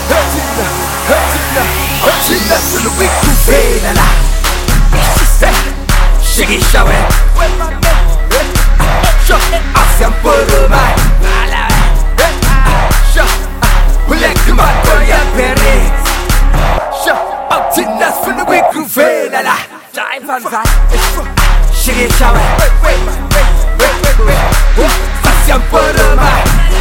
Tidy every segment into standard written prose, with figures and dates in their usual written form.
Hurtina sur le week groovy, la la. Shiggy show it. Ancien polo mai. Black to my boy, I'm Perry. Hurtina sur le week groovy, la la. Shiggy show it. Ancien polo mai.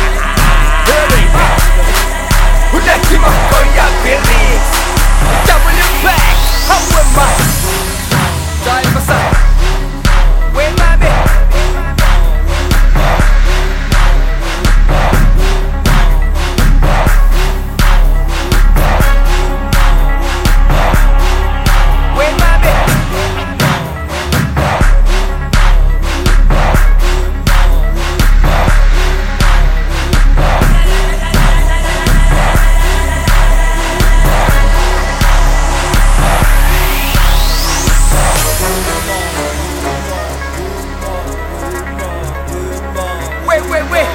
Black to my boy, I'm Perry. W back, how am I? Time for some. Where my man? Where my man? Wait.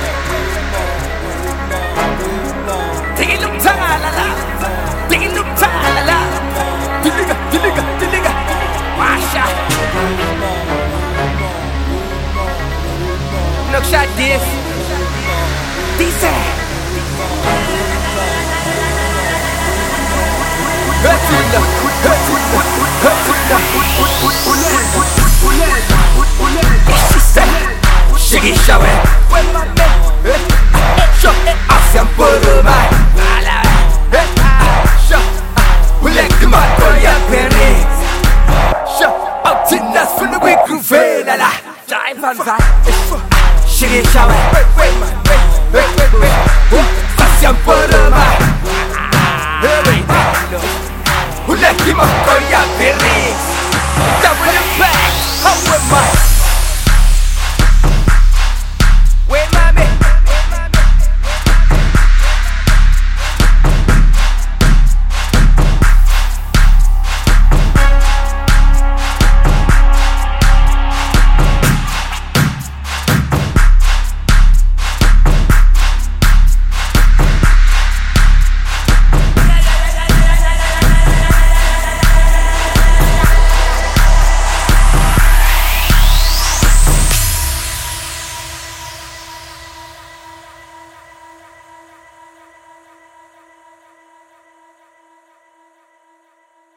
Take it look time, la la. Take it look time, la la. Diliga. Washa. Look shot this. Decent. Shiggy show it. Ancien polo mai.